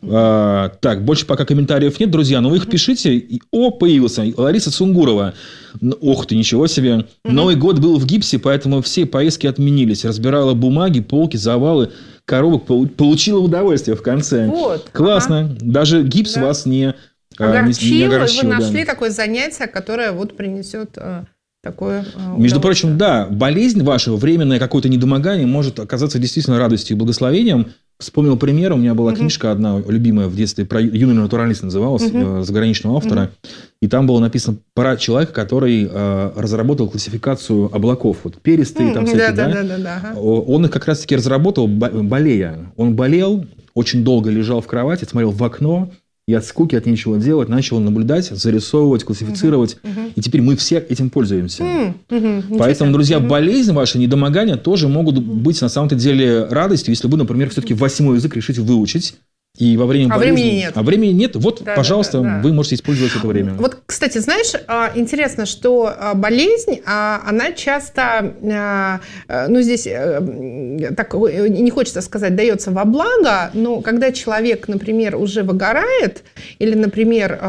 Так, больше пока комментариев нет, друзья, но вы их пишите. Появился Лариса Цунгурова. Ох ты, ничего себе. Новый год был в гипсе, поэтому все поездки отменились. Разбирала бумаги, полки, завалы, коробок. Получила удовольствие в конце. Вот. Классно. Даже гипс вас не огорчил. Вы нашли такое занятие, которое вот принесет такое Между прочим, да, болезнь ваша, временное какое-то недомогание может оказаться действительно радостью и благословением. Вспомнил пример. У меня была книжка одна любимая в детстве, про юный натуралист называлась, заграничного автора. И там было написано про человека, который разработал классификацию облаков. Вот перистые там всякие, да? Он их как раз-таки разработал, болея. Он болел, очень долго лежал в кровати, смотрел в окно, и от скуки, от нечего делать, начал наблюдать, зарисовывать, классифицировать. И теперь мы все этим пользуемся. Поэтому, друзья, болезнь ваша, недомогания тоже могут быть на самом-то деле радостью, если вы, например, все-таки 8-й язык решите выучить. И во время болезни... времени нет. Вот, пожалуйста, вы можете использовать это время. Вот, кстати, знаешь, интересно, что болезнь, она часто, ну, здесь, так не хочется сказать, дается во благо, но когда человек, например, уже выгорает, или, например,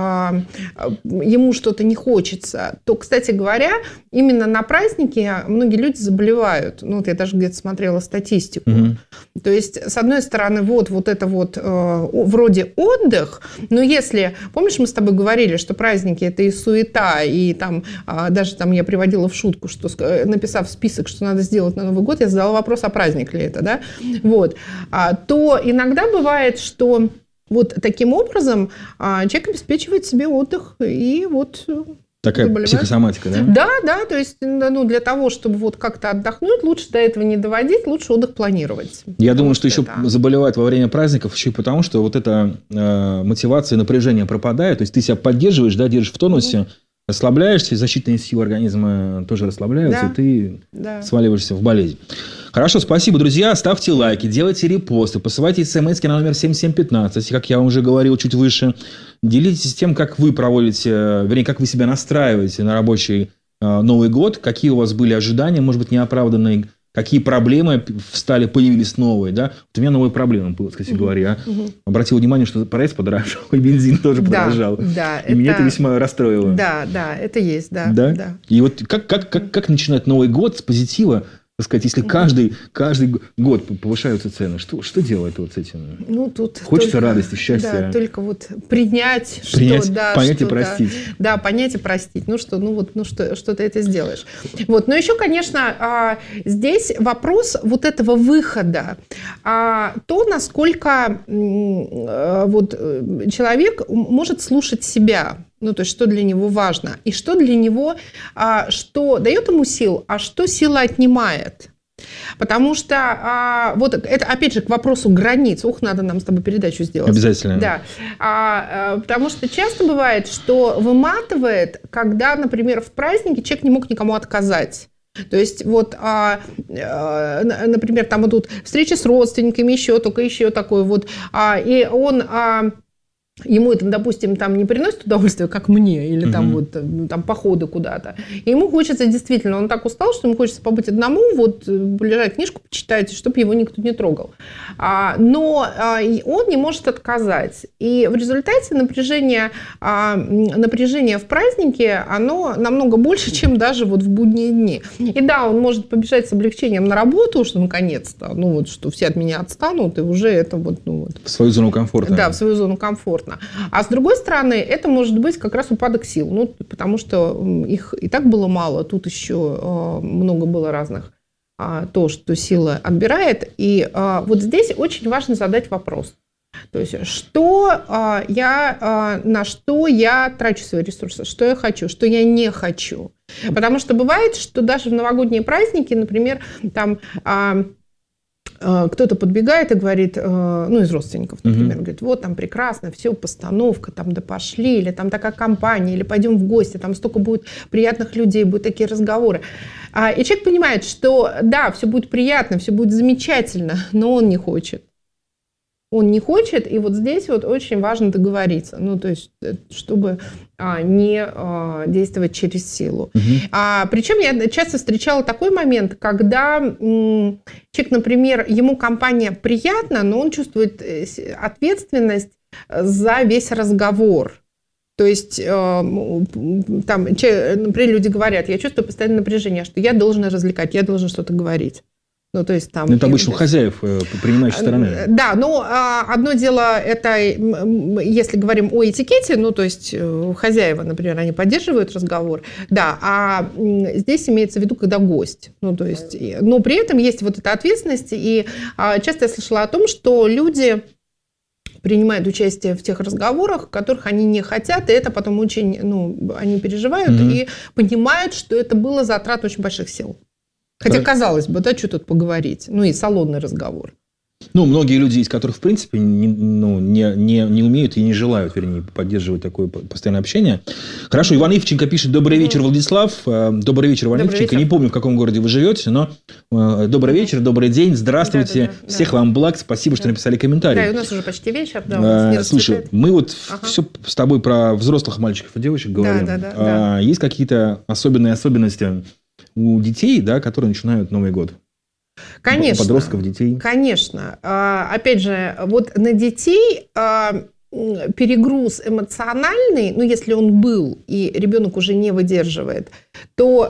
ему что-то не хочется, то, кстати говоря, именно на праздники многие люди заболевают. Ну, вот я даже где-то смотрела статистику. То есть, с одной стороны, вот это вот вроде отдых, но если, помнишь, мы с тобой говорили, что праздники это и суета, и там даже там я приводила в шутку, что написав список, что надо сделать на Новый год, я задала вопрос, а праздник ли это, да? Вот. То иногда бывает, что вот таким образом человек обеспечивает себе отдых и вот... Такая психосоматика, да? Да, то есть, ну, для того, чтобы вот как-то отдохнуть, лучше до этого не доводить, лучше отдых планировать. Я думаю, что еще заболевают во время праздников еще и потому, что вот эта мотивация, напряжение пропадает, то есть ты себя поддерживаешь, да, держишь в тонусе, расслабляешься, защитные силы организма тоже расслабляются, и ты сваливаешься в болезнь. Хорошо, спасибо, друзья. Ставьте лайки, делайте репосты, посылайте смс на номер 7715, как я вам уже говорил чуть выше. Делитесь тем, как вы проводите, вернее, как вы себя настраиваете на рабочий Новый год, какие у вас были ожидания, может быть, неоправданные, какие проблемы появились новые. Да? Вот у меня новые проблемы были, кстати говоря. Обратил внимание, что прайс подорожал, и бензин тоже подорожал. Да, и меня это весьма расстроило. Да, это есть, да. И вот как начинать Новый год с позитива? Так сказать, если каждый год повышаются цены, что делать вот с этим? Ну, тут хочется радости, счастья. Да, только вот принять, понять и простить. Да, понять и простить. Ну что ты это сделаешь. Вот. Но еще, конечно, здесь вопрос вот этого выхода. То, насколько вот человек может слушать себя. Ну, то есть, что для него важно. И что для него, что дает ему сил, а что сила отнимает. Потому что, вот это, опять же, к вопросу границ. Надо нам с тобой передачу сделать. Обязательно. Да. Потому что часто бывает, что выматывает, когда, например, в празднике человек не мог никому отказать. То есть, вот, например, там идут встречи с родственниками, еще такое вот. И он... ему это, допустим, там не приносит удовольствия, как мне, или там вот там походы куда-то. И ему хочется действительно, он так устал, что ему хочется побыть одному, вот лежать, книжку почитать, чтобы его никто не трогал. Но он не может отказать. И в результате напряжение в празднике, оно намного больше, чем даже вот в будние дни. И да, он может побежать с облегчением на работу, что наконец-то, ну вот, что все от меня отстанут, и уже это вот, ну вот. В свою зону комфорта. Да, в свою зону комфорта. А с другой стороны, это может быть как раз упадок сил, ну, потому что их и так было мало, тут еще много было разных, то, что сила отбирает. И вот здесь очень важно задать вопрос. То есть, на что я трачу свои ресурсы, что я хочу, что я не хочу. Потому что бывает, что даже в новогодние праздники, например, там... кто-то подбегает и говорит, ну, из родственников, например, говорит, вот там прекрасно, все, постановка, там, да пошли, или там такая компания, или пойдем в гости, там столько будет приятных людей, будут такие разговоры. И человек понимает, что да, все будет приятно, все будет замечательно, но он не хочет. Он не хочет, и вот здесь вот очень важно договориться, ну, то есть, чтобы не действовать через силу. Причем я часто встречала такой момент, когда человек, например, ему компания приятна, но он чувствует ответственность за весь разговор. То есть, там, например, люди говорят, я чувствую постоянное напряжение, что я должен развлекать, я должен что-то говорить. Ну, то есть, там, это обычно у хозяев, принимающей стороны. Да, но одно дело, это если говорим о этикете, ну, то есть хозяева, например, они поддерживают разговор, да, а здесь имеется в виду, когда гость. Ну, то есть, но при этом есть вот эта ответственность, и часто я слышала о том, что люди принимают участие в тех разговорах, которых они не хотят, и это потом очень, ну, они переживают и понимают, что это было затрат очень больших сил. Хотя, казалось бы, да, что тут поговорить? Ну, и салонный разговор. Ну, многие люди, из которых, в принципе, не умеют и не желают, вернее, поддерживать такое постоянное общение. Хорошо, Иван Ивченко пишет: добрый вечер, Владислав. Добрый вечер, Иван Ивченко. Не помню, в каком городе вы живете, но добрый вечер, добрый день, здравствуйте. Всех вам благ, спасибо, что написали комментарий. Да, и у нас уже почти вечер. Да, у нас не слушай, мы вот все с тобой про взрослых мальчиков и девочек говорим. Да. Есть какие-то особенности у детей, да, которые начинают Новый год? Конечно. Подростков, детей. Конечно. Опять же, вот на детей перегруз эмоциональный, ну, если он был, и ребенок уже не выдерживает, то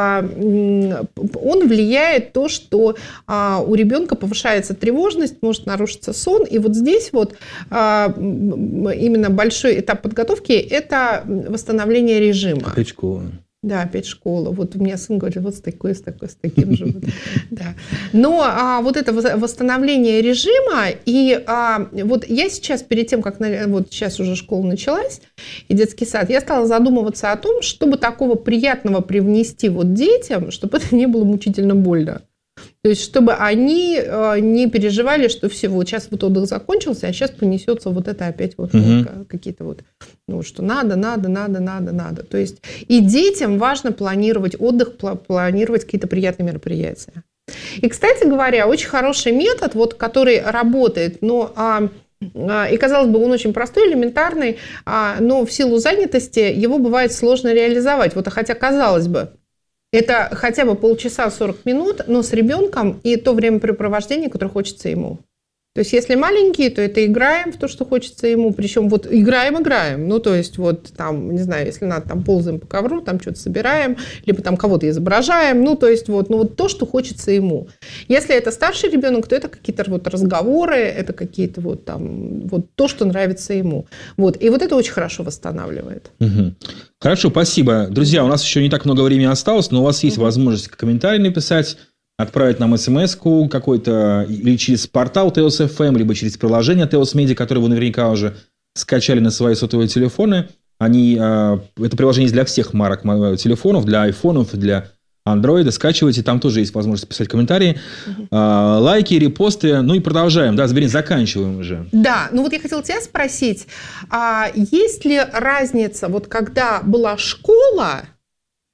он влияет то, что у ребенка повышается тревожность, может нарушиться сон. И вот здесь вот именно большой этап подготовки – это восстановление режима. Опять школа. Да, опять школа. Вот у меня сын говорит, вот с таким же. Да. Но вот это восстановление режима, и вот я сейчас, перед тем, как вот сейчас уже школа началась, и детский сад, я стала задумываться о том, чтобы такого приятного привнести вот детям, чтобы это не было мучительно больно. То есть, чтобы они не переживали, что все, вот сейчас вот отдых закончился, а сейчас понесется вот это опять вот какие-то вот, ну, что надо. То есть, и детям важно планировать отдых, планировать какие-то приятные мероприятия. И, кстати говоря, очень хороший метод, вот, который работает, но... И, казалось бы, он очень простой, элементарный, но в силу занятости его бывает сложно реализовать. Вот, хотя, казалось бы, это хотя бы полчаса, 40 минут, но с ребенком и то времяпрепровождение, которое хочется ему. То есть, если маленькие, то это играем в то, что хочется ему. Причем вот играем. Ну, то есть, вот там, не знаю, если надо, там ползаем по ковру, там что-то собираем, либо там кого-то изображаем. Ну, то есть, вот, ну, вот то, что хочется ему. Если это старший ребенок, то это какие-то вот разговоры, это какие-то вот там, вот то, что нравится ему. Вот. И вот это очень хорошо восстанавливает. Хорошо, спасибо. Друзья, у нас еще не так много времени осталось, но у вас есть возможность комментарий написать, отправить нам смс-ку какой-то, или через портал ТС.ФМ, либо через приложение ТС Медиа, которое вы наверняка уже скачали на свои сотовые телефоны. Это приложение для всех марок телефонов, для айфонов, для андроида. Скачивайте, там тоже есть возможность писать комментарии, лайки, репосты. Ну и продолжаем, да, заканчиваем уже. Да, ну вот я хотела тебя спросить, есть ли разница, вот когда была школа,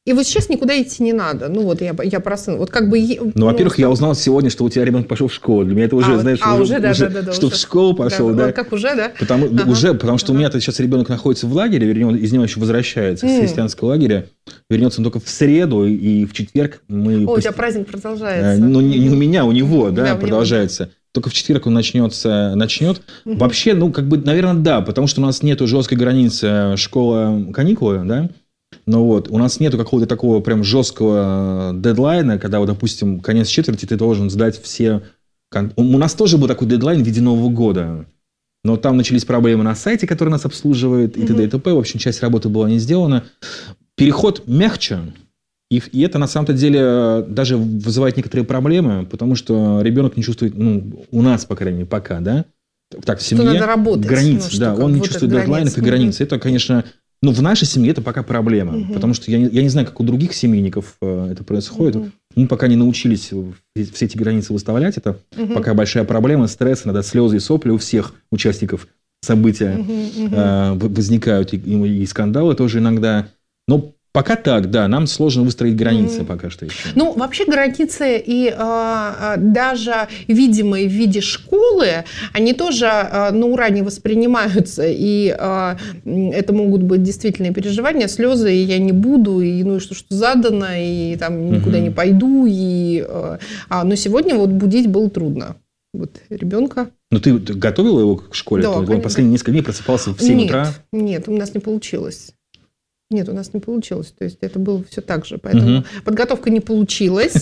И вот сейчас никуда идти не надо. Ну, вот я про сына. Вот как бы... Ну, во-первых, я узнал сегодня, что у тебя ребенок пошел в школу. Для меня это уже, знаешь, что в школу пошел, да. Как уже, да? Потому что у меня-то сейчас ребенок находится в лагере, из него еще возвращается, из христианского лагеря. Вернется он только в среду, и в четверг мы... у тебя праздник продолжается. Ну, не у меня, у него, да, продолжается. Только в четверг он начнет. Вообще, ну, как бы, наверное, да, потому что у нас нету жесткой границы школа-каникулы, да. Но вот у нас нету какого-то такого прям жесткого дедлайна, когда, вот, допустим, конец четверти, ты должен сдать все... У нас тоже был такой дедлайн в виде Нового года. Но там начались проблемы на сайте, который нас обслуживает, и т.д. и т.п. В общем, часть работы была не сделана. Переход мягче. И это, на самом-то деле, даже вызывает некоторые проблемы, потому что ребенок не чувствует, ну, у нас, по крайней мере, пока, да, так, в семье, надо работать, границ, да, он не чувствует дедлайнов и границ. Это, конечно, ну, в нашей семье это пока проблема, потому что я не знаю, как у других семейников это происходит. Мы пока не научились все эти границы выставлять, это пока большая проблема, стресс, иногда слезы и сопли у всех участников события возникают, и скандалы тоже иногда, но пока так, да, нам сложно выстроить границы пока что еще. Ну, вообще границы и даже видимые в виде школы, они тоже на ура не воспринимаются, и это могут быть действительные переживания, слезы, и я не буду, и ну и что задано, и там никуда не пойду, и... но сегодня вот будить было трудно. Вот ребенка. Но ты готовила его к школе? Да, он последние несколько дней просыпался в 7 утра? Нет, у нас не получилось. Нет, у нас не получилось. То есть это было все так же. Поэтому подготовка не получилась.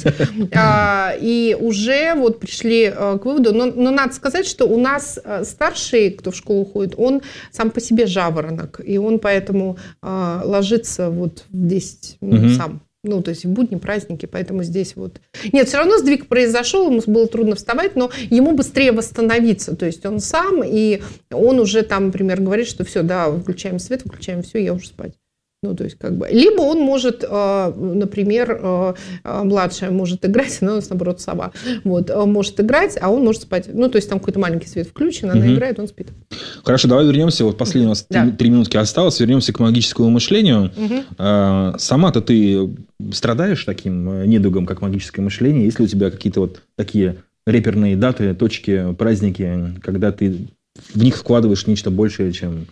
И уже вот пришли к выводу. Но надо сказать, что у нас старший, кто в школу ходит, он сам по себе жаворонок. И он поэтому ложится вот в 10 сам. Ну, то есть в будни, праздники, поэтому здесь вот... Нет, все равно сдвиг произошел, ему было трудно вставать, но ему быстрее восстановиться. То есть он сам, и он уже там, например, говорит, что все, да, выключаем свет, выключаем все, я уже спать. Ну, то есть, как бы... Либо он может, например, младшая может играть, но у нас, наоборот, сова. Вот, может играть, а он может спать. Ну, то есть, там какой-то маленький свет включен, она играет, он спит. Хорошо, давай вернемся. Вот последние у нас 3 минутки осталось. Вернемся к магическому мышлению. Сама-то ты страдаешь таким недугом, как магическое мышление? Есть ли у тебя какие-то вот такие реперные даты, точки, праздники, когда ты в них вкладываешь нечто большее, чем...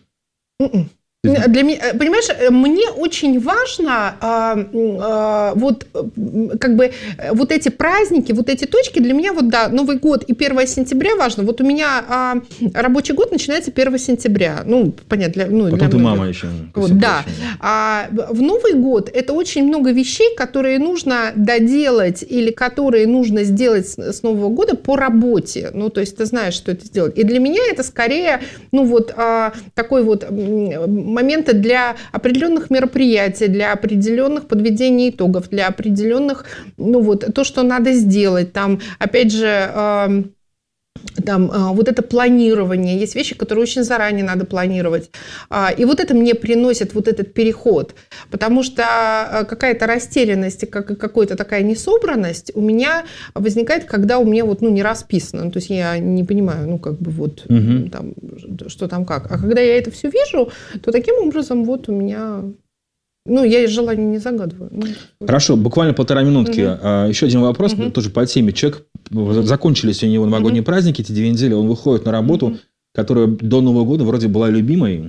Для меня, понимаешь, мне очень важно вот как бы вот эти праздники, вот эти точки для меня вот да, Новый год и 1 сентября важно. Вот у меня рабочий год начинается 1 сентября. Ну, понятно, Потом ты мама еще. Вот, да. А в Новый год это очень много вещей, которые нужно доделать или которые нужно сделать с Нового года по работе. Ну, то есть ты знаешь, что это сделать. И для меня это скорее, ну, вот такой вот моменты для определенных мероприятий, для определенных подведений итогов, для определенных, ну вот, то, что надо сделать. Там, опять же, там вот это планирование. Есть вещи, которые очень заранее надо планировать. И вот это мне приносит вот этот переход. Потому что какая-то растерянность, какая-то такая несобранность у меня возникает, когда у меня вот, ну, не расписано. То есть я не понимаю, ну, как бы вот, там, что там как. А когда я это все вижу, то таким образом вот у меня... Ну, я желание не загадываю. Хорошо, буквально 1,5 минутки. Еще один вопрос, тоже по теме. Человек, закончились у него новогодние праздники, эти 2 недели, он выходит на работу, которая до Нового года вроде была любимой,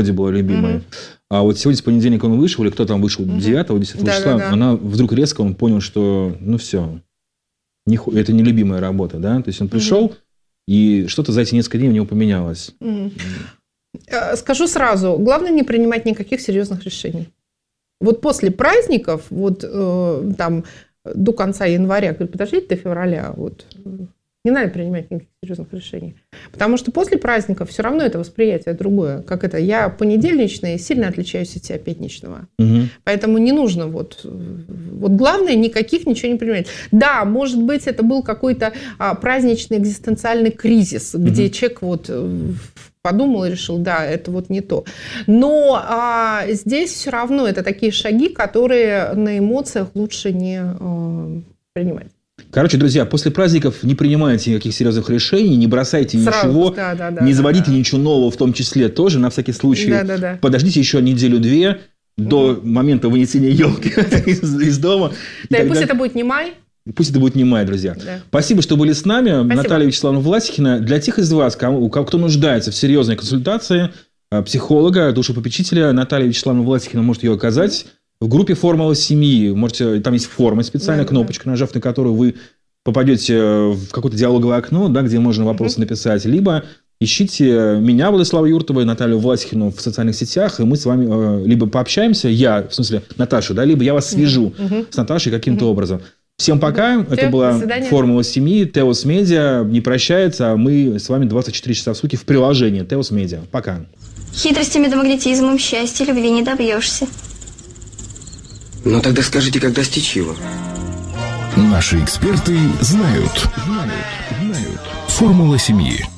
а вот сегодня с понедельника он вышел, или кто там вышел 9-10 числа, она вдруг резко, он понял, что, ну, все, это не любимая работа, да, то есть он пришел, и что-то за эти несколько дней у него поменялось. Скажу сразу, главное не принимать никаких серьезных решений. Вот после праздников, вот там до конца января, говорю, подождите до февраля, вот не надо принимать никаких серьезных решений. Потому что после праздников все равно это восприятие другое. Как это? Я понедельничный сильно отличаюсь от тебя пятничного. Поэтому не нужно вот главное ничего не принимать. Да, может быть, это был какой-то праздничный экзистенциальный кризис, где человек вот подумал и решил, да, это вот не то. Но здесь все равно это такие шаги, которые на эмоциях лучше не принимать. Короче, друзья, после праздников не принимайте никаких серьезных решений, не бросайте ничего, не заводите ничего нового, в том числе тоже, на всякий случай. Подождите еще 1-2 недели, до момента вынесения елки из дома. Да, и пусть это будет не май. Пусть это будет не май, друзья. Да. Спасибо, что были с нами. Спасибо. Наталья Вячеславовна Власихина. Для тех из вас, кто нуждается в серьезной консультации психолога, душепопечителя, Наталья Вячеславовна Власихина может ее оказать. В группе «Формула семьи» можете, там есть форма специальная, кнопочка, нажав на которую вы попадете в какое-то диалоговое окно, да, где можно вопросы написать. Либо ищите меня, Владислава Юртова, и Наталью Власихину в социальных сетях, и мы с вами либо пообщаемся, в смысле Наташа, да, либо я вас свяжу с Наташей каким-то образом. Всем пока. Все, это была «Формула семьи». Теос Медиа не прощается, а мы с вами 24 часа в сутки в приложении Теос Медиа. Пока. Хитростями да магнетизмом счастья любви не добьешься. Ну тогда скажите, как достичь его? Наши эксперты знают. Формула семьи.